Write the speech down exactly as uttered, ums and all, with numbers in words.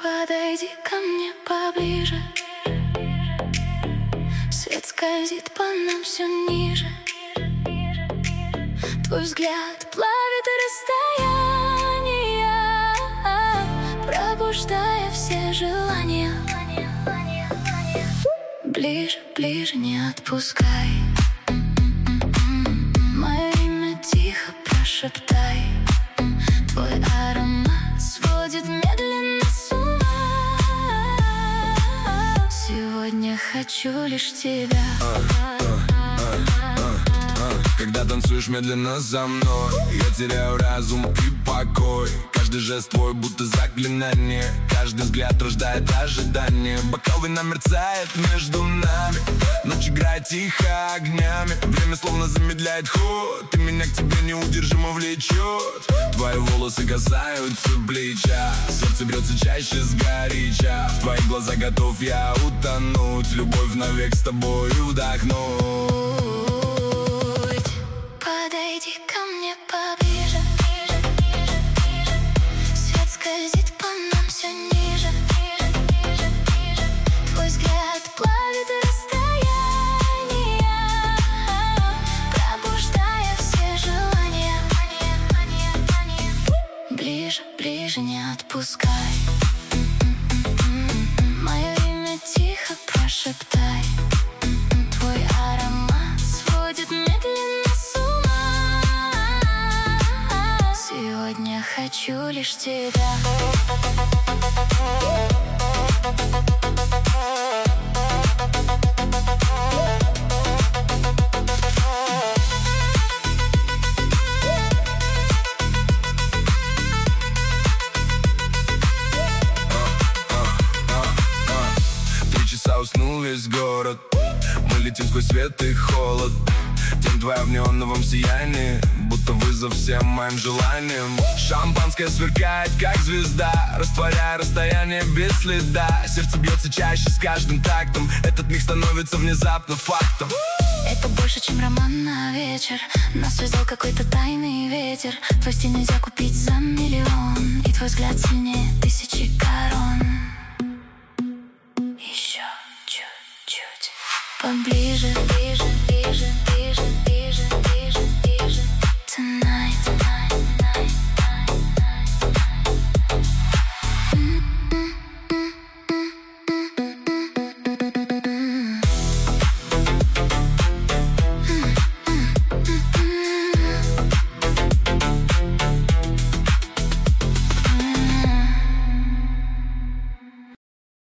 Подойди ко мне поближе. Свет скользит по нам все ниже. Твой взгляд плавит расстояние, пробуждая все желания. Ближе, ближе, не отпускай. Мое имя тихо прошептай. Твой аромат сводит медленно с ума. Сегодня хочу лишь тебя. Когда танцуешь медленно за мной, я теряю разум и покой. Каждый жест твой будто заклинание, каждый взгляд рождает ожидание. Бокал вина мерцает между нами, ночь играет тихо огнями. Время словно замедляет ход, и меня к тебе неудержимо влечет. Твои волосы касаются плеча, сердце бьется чаще сгоряча. В твои глаза готов я утонуть, любовь навек с тобой вдохнуть. Подойди ко мне поближе. Свет скользит по нам все ниже. Твой взгляд плавит расстояние, пробуждая все желания. Ближе, ближе, не отпускай. Мое имя тихо прошептай. Твой аромат сводит медленно с ума. Сегодня хочу лишь тебя. Три часа уснул весь город, мы летим сквозь свет и холод. Тень твоя в неоновом сиянии, будто вызов всем моим желаниям. Шампанское сверкает, как звезда, растворяя расстояние без следа. Сердце бьется чаще с каждым тактом, этот миг становится внезапно фактом. Это больше, чем роман на вечер. Нас связал какой-то тайный ветер. Твой стиль нельзя купить за миллион, и твой взгляд сильнее